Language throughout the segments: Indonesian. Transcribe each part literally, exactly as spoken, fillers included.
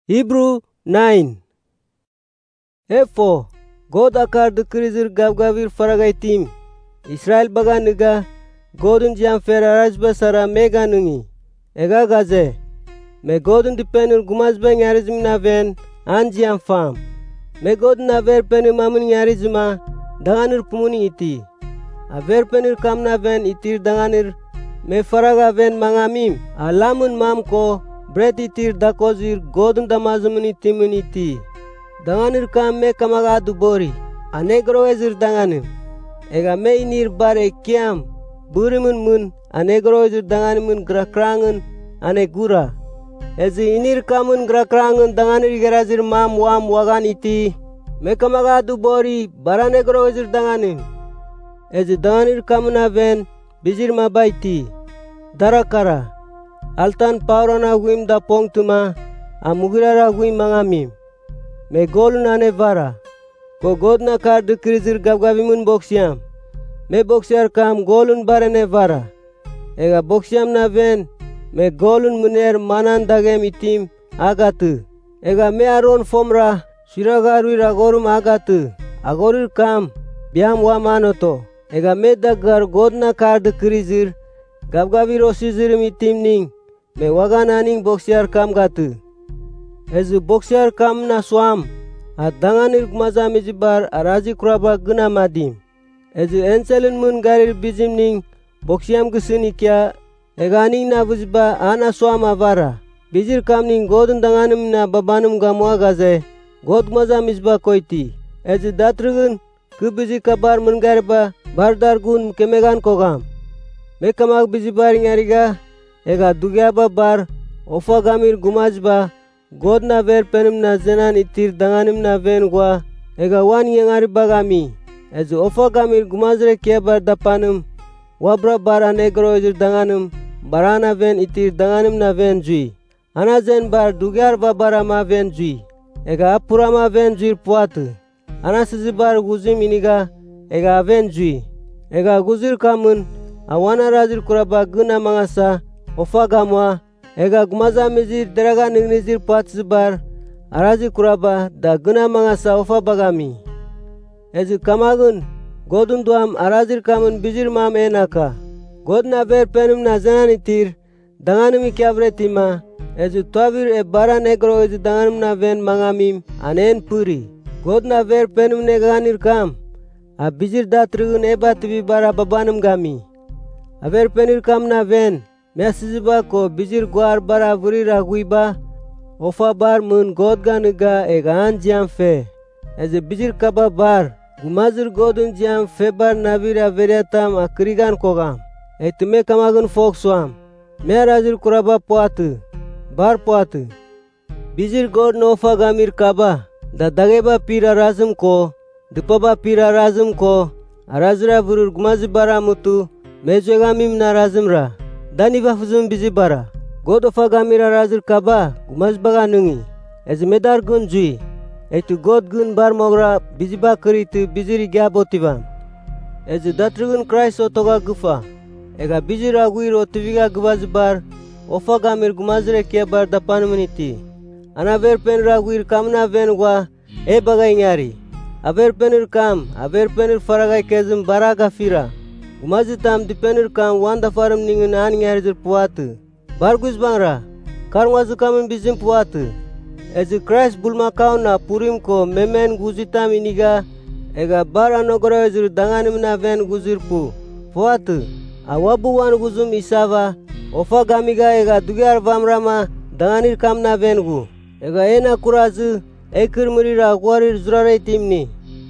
Hebrew nine. Efo God akar dikrizir gavgavir faragai tim Israel baga niga Godun jiam fera rajba sara mega nungi ega gaze me Godun dipenur gumazba nyarizm na ven an jiam fam me Godun aver penur mamun nyarizma danganur pumuni iti aver penur kam na ven itir danganur me faraga ven mangamim alamun mam ko Bret itir dakozir Godun damazumuni timuni iti danganir kam me kamaga dubori anegro ezir danganim ega me inir bare kiam burimun mun anegro ezir danganimun grakrangun anegura ezi inir kamun grakrangun danganir gerazir mam wam wagan iti me kamaga dubori baranegro ezir danganim ezi danganir kamun aven bizir mabaiti darakara altan paurana guim da pongtuma amugirara guim mangamim me golun ane vara ko godna kar de krizir gavgavimun boksiam me boksiar kam golun barene vara ega boksiam na ven me golun muner manan dagem itim agatu ega me aron fomra shiragarui ragorum agatu agorir kam biam wa manoto ega me dagar godna kar de krizir gavgaviro sizirim itim ning me wagananing boksiar kam gatu ezu boksiar kam na swam adanganir mazamizibar arazi kuraba guna madim ezu enselin mun garir bizim ning boksiam gusuni kya eganing na buzba ana swam avara bizir kam ning godun danganim na babanum gamwa gaze god mazamizba koiti ezu datrugun kubizi kabar mun garba bardar gun kemegan kogam me kamak bizibar ngariga ega dugyaba bar ofa gamir gumajba God na ver penum na zenan itir danganim na ven gwa ega wan yengari bagami ezu ofa gamir gumazre kebar dapanum wabra bar anegro ezir danganum barana ven itir danganim na ven jui ana zen bar dugyar babara ma ven jui ega apura ma ven jui puatu ana sizi bar guzim iniga ega ven jui ega guzir kamun awana razir kuraba guna mangasa ofa gamwa ega gumaza mizir deraga ningnizir patzibar arazi kuraba da guna mangasa ofa bagami ezi kamagun godun duam arazir kamun bizir mam enaka god na ver penum na zenan itir danganum ikyavretima ezi tuavir e bara negro ezi danganum na ven mangamim anen puri god na ver penum neganir kam a bizir datrigun eba tibi bara babanum gami a ver penir kam na ven Mesiziba ko bizir guar bara vuri raguiba ofa bar mun god ganiga egan jiam fe eze bizir kaba bar gumazir godun jiam fe bar navira veriatam akrigan kogam etme kamagun fokswam merazir kuraba poatu bar poatu bizir god no ofa gamir kaba da dageba pira razum ko dupaba pira razum ko arazira vurur gumazir bara mutu mejogamim na razumra dani bafuzum bizi bara god ofa gamira razir kaba gumaz baga nungi ez medar gun jui etu god gun bar mogra bizi ba kritu biziri gabotivam ez datrugun Christ otoga gufa ega bizira guiro tiviga gubaz bar ofa gamir gumazre ke bar dapan muniti ana ver pen raguir kamna ven gwa e baga nyari aver penir kam aver penir faragai kezum baraga fira umazitam dipenir kam wanda faram ningun an ngerzir puatu bargus bangra karwazu kamun bizim puatu ezi Christ bulma kauna purim ko memen guzitam iniga ega bara nogoro ezir danganim na ven guzir pu puatu awabu wan guzum isava ofa gamiga ega dugyar vamrama danganir kam na ven gu ega ena kurazu ekir murira gwarir zurare timni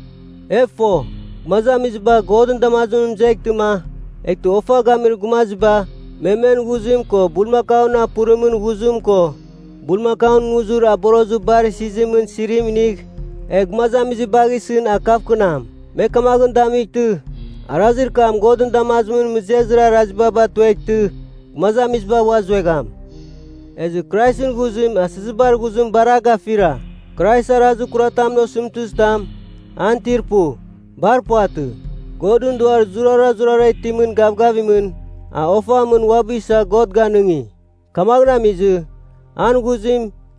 efo mazamizba godun damazun jektuma ektu ofa gamir gumazba memen guzim ko bulma kauna purumun guzum ko bulma kaun nguzur aborozu bar sizimun sirimnik ek mazamizba gisin akaf kunam me kamagun damiktu arazir kam godun damazmun muzezra rajbaba tuektu mazamizba wazwegam ezu Christun guzim asizbar guzum baraga fira Christ arazu kuratam no sumtustam antirpu bar puatu godun duar zurara zurara timun gavgavimun a ofa mun wabisa god ganungi kamagna mizu an guzim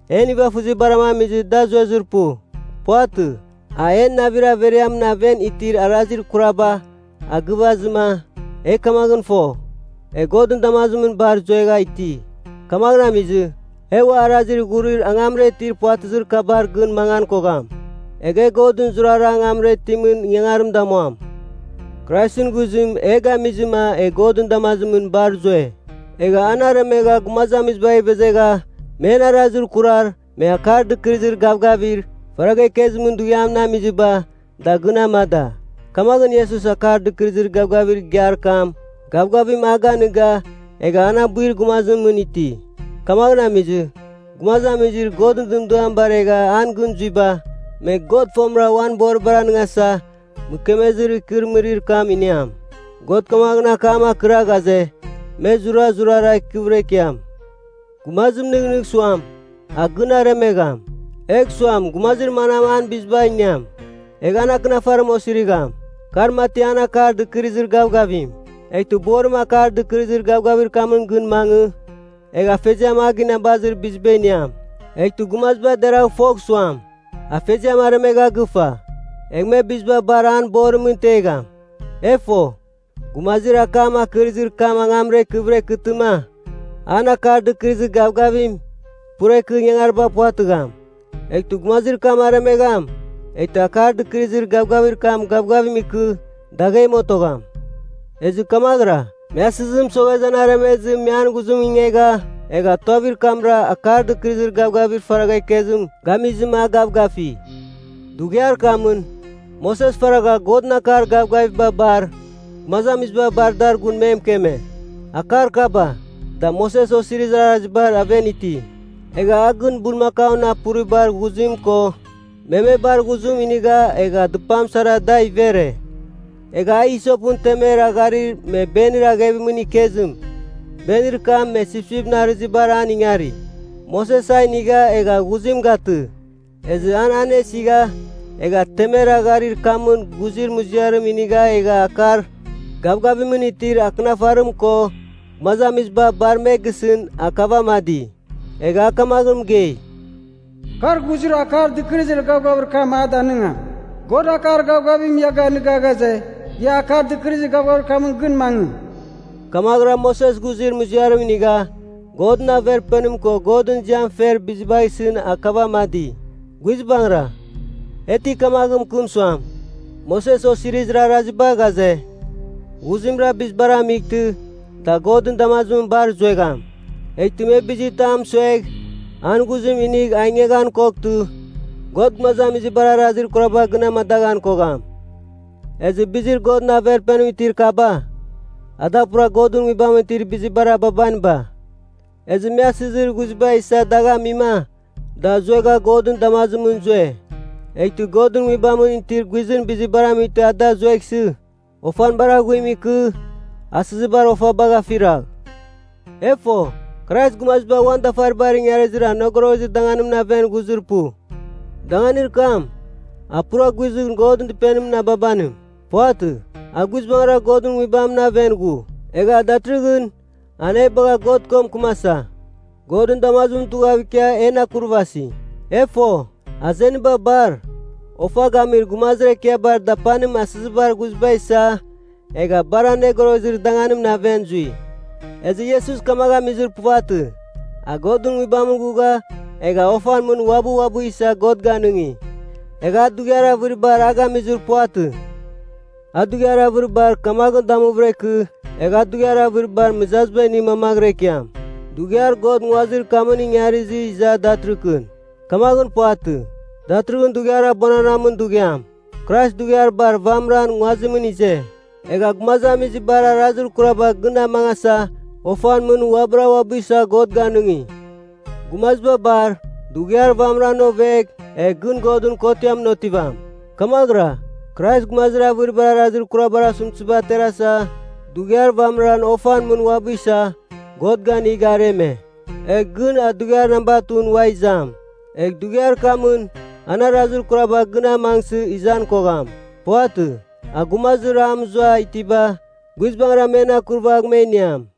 eni ba fuzi barama mizi da zurpu. Poatu a en navira veriam na ven itir arazir kuraba a gubazma e kamagun fo e godun damazumun bar zoega iti kamagna mizi e wa arazir gurir angamre tir poatu zur kabar gun mangan kogam ege godun zurara angamre timun yangarum damoam Christin guzum ega mizima e godun damazumun bar zoe ega anara mega gumazamiz bay bezega men arazir kurar me akar dikrizir gavgavir Faragai kezmun duyam na miziba da guna mada. Kamagan Yesus akar dikrizir gavgavir gyar kam. Gavgavim aga niga ega ana buir gumazun muniti. Kamagna mizi. Gumaza mizir godun dunduyam barega an gun ziba. Me god fomra wan bor baran ngasa. Mukemezir kirmirir kam iniam. God kamagna kama kira gaze. Me zura zura rai kivrekiam. Gumazum nig nig suam. Aguna remegam. Ek suam gumazir manaman bizbainyam. Egana kna farmo sirigam. Kar matiana kar dikrizir gavgavim. Ek tu borma kar dikrizir gavgavir kamun gun mangu. Ega fezia magina bazir bizbainyam. Ek tu gumazba dera fok suam. A fezia maramega gufa. Ek me bizba baran bormun tegam. Efo gumazir akama krizir kama ngamre kivre kutuma. Ana kar dikrizir gavgavim. Pure kunyangarba puatugam. Ek tu gumazir kam aramegam. Ek tu akar dikrizir gavgavir kam gavgavim iku dagay motogam. Ezu kamagra. Measizim sogazan aramezim mian guzum ingega. Ega tovir kamra akar dikrizir gavgavir faragay kezum gamizim a gavgafi. Dugyar kamun. Moses faraga godna kar gavgavi babar. Mazamiz babar dar gun mem keme. Akar kaba. Da Moses osirizar ajbar aveniti. Ega agun bulmakau na puri bar guzim ko meme bar guzum iniga ega dupam sara dai vere ega iso pun temera gari me benira gebi muni kezum benir kam me sipsip narizi baran ingari Moses sai niga ega guzim gatu ez an ane siga ega temera gari kamun guzir muziarum iniga ega akar gavgavi muni tir akna farum ko mazamizba bar me gisin akava madi Ega kamagum gay. Kar guzir akar dikrizir gavgavir kam ada ninga. God akar gavgavim yaga niga gaze. Ya akar dikrizir gavgavir kamun gun mangu. Kamagra Moses guzir muziarum niga. God na ver penum ko godun jam fer bizbai sin akaba madi. Guizbangra. Eti kamagum kun suam. Moses o sirizra razba gaze. Guzimra bizbara miktu. Ta godun damazum bar zoegam. Ek tume bizitam sweg an guzim inig aingegan koktu god mazam izi bara razir kuraba gna madagan kogam ez bizir god na ver penu tir kaba ada pura godun mi bam tir bizi bara baban ba ez mya sizir guzba isa daga mima da zoga godun damazumun zoe ek tu godun mi bam tir guzin bizi bara mi ta da zoeksi ofan bara guimi ku asizi bar ofa baga firak efo Christ gumazba wanda farbaring yarazira nogorozi danganum na ven guzurpu. Danganir kam. Apura guzur godun dipenum na babanum. Poatu. Agus bangara godun wibam na ven gu. Ega datrigun. Ane baga god kom kumasa. Godun damazum tuga wikia ena kurvasi. Efo. Azen babar. Ofa gamir gumazre kia bar dapanim asizbar guzba isa. Ega barane gorozir danganum na ven zui. Ezi Yesus kamaga mizir puatu. A godun wibamu guga. Ega ofan mun wabu wabu isa god ganungi. Ega dugyara vurbar aga mizir puatu. A dugyara vurbar kamaga damu vreku. Ega dugyara vurbar mizazbe ni mamagrekiam. Dugyar god mwazir kamuni nyarizi iza datrukun. Kamagun puatu. Datrukun dugyara bonanamun dugyam. Christ dugyar bar vamran mwazimun ise. Ega gmaza mizi bara razur kuraba guna mangasa. Ofan mun wabra wabisa god ganungi. Gumazba bar dugyar vamrano veg e gun godun kotiam notivam. Kamagra Christ gumazra virbara razur kurabara sumtsuba terasa dugyar vamran ofan mun wabisa god gan igareme. E gun a dugyar nambatun waizam. E dugyar kamun ana razur kuraba guna mangsu izan kogam. Poatu a gumazra amzwa itiba guizbangra mena kurvag meniam.